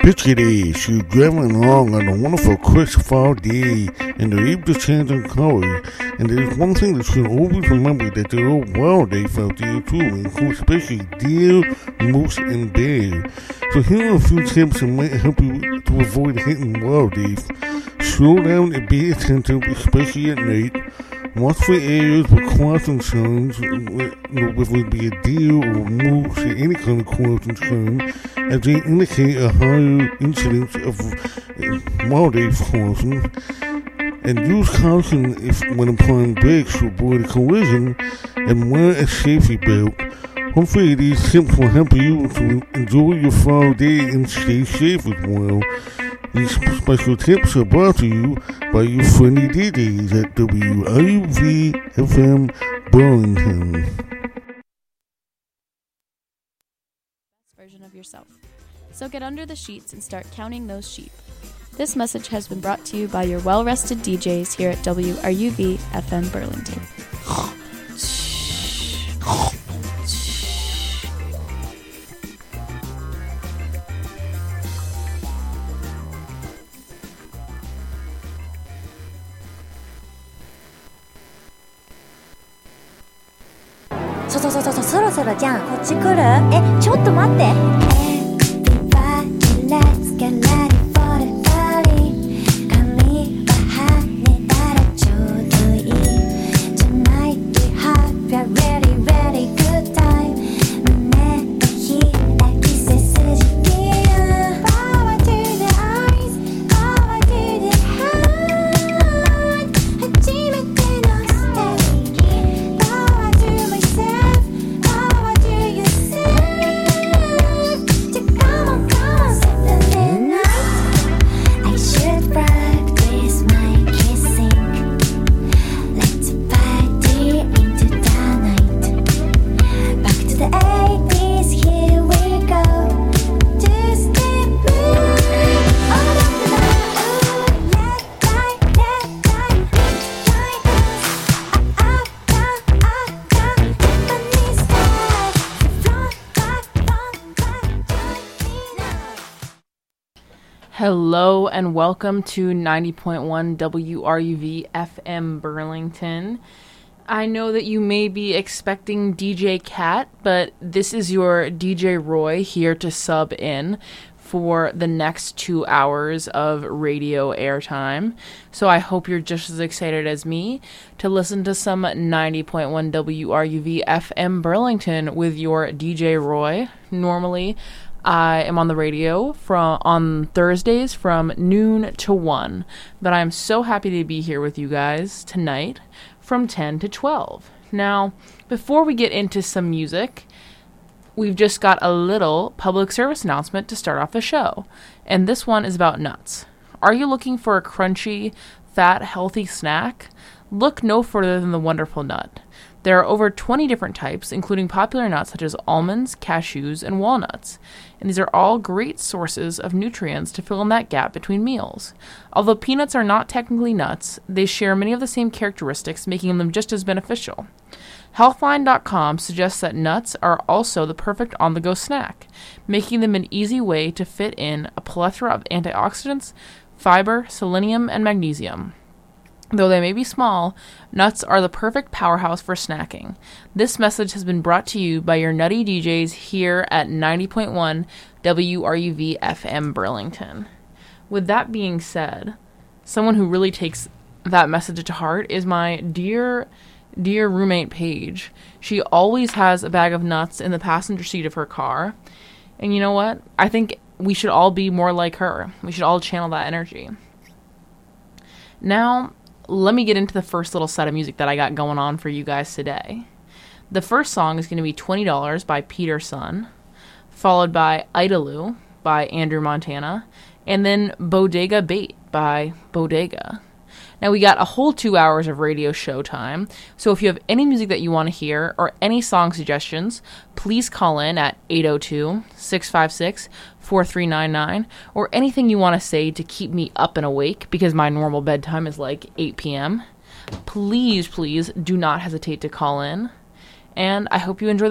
Picture this, you're driving along on a wonderful crisp fall day, and the leaves are changing color. And there's one thing that you always remember, that there are wild life out there too, including especially deer, moose, and bear. So here are a few tips that might help you to avoid hitting wildlife. Slow down and pay attention, especially at night. Watch for areas with crossing signs, whether it be a deer or a moose or any kind of crossing sign, as they indicate a higher incidence of wildlife crossing. And use caution when applying brakes to avoid a collision, and wear a safety belt. Hopefully these tips will help you to enjoy your fall day and stay safe as well. These special tips are brought to you by your friendly DJs at WRUV FM Burlington. Version of yourself. So get under the sheets and start counting those sheep. This message has been brought to you by your well-rested DJs here at WRUV FM Burlington. そうそろそろじゃんこっち来るちょっと待って Everybody let's get ready for the party 髪は跳ねたらちょうどいい Tonight we have a really really good time 胸の開き背筋ピア Power to the eyes Power to the heart 初めてのステージ Power to myself Power to yourself So come on, come on, Saturday night I should practice my kissing Let's party into the night Back to the 80s, here we go Two-step move All of the night Let die, let die Join us Japanese style Front, back, join me now Hello and welcome to 90.1 WRUV FM Burlington. I know that you may be expecting DJ Cat, but this is your DJ Roy here to sub in for the next 2 hours of radio airtime. So I hope you're just as excited as me to listen to some 90.1 WRUV FM Burlington with your DJ Roy. Normally, I am on the radio on Thursdays from noon to 1, but I'm so happy to be here with you guys tonight from 10 to 12. Now, before we get into some music, we've just got a little public service announcement to start off the show, and this one is about nuts. Are you looking for a crunchy, fat, healthy snack? Look no further than the Wonderful Nut. There are over 20 different types, including popular nuts such as almonds, cashews, and walnuts. And these are all great sources of nutrients to fill in that gap between meals. Although peanuts are not technically nuts, they share many of the same characteristics, making them just as beneficial. Healthline.com suggests that nuts are also the perfect on-the-go snack, making them an easy way to fit in a plethora of antioxidants, fiber, selenium, and magnesium. Though they may be small, nuts are the perfect powerhouse for snacking. This message has been brought to you by your nutty DJs here at 90.1 WRUV FM Burlington. With that being said, someone who really takes that message to heart is my dear roommate Paige. She always has a bag of nuts in the passenger seat of her car. And you know what? I think we should all be more like her. We should all channel that energy. Now, let me get into the first little set of music that I got going on for you guys today. The first song is going to be $20 by Peter Sun, followed by Idaloo by Andrew Montana, and then Bodega Bait by Bodega. Now, we got a whole 2 hours of radio show time, so if you have any music that you want to hear or any song suggestions, please call in at 802-656-4399, or anything you want to say to keep me up and awake, because my normal bedtime is like 8 p.m. Please do not hesitate to call in, and I hope you enjoy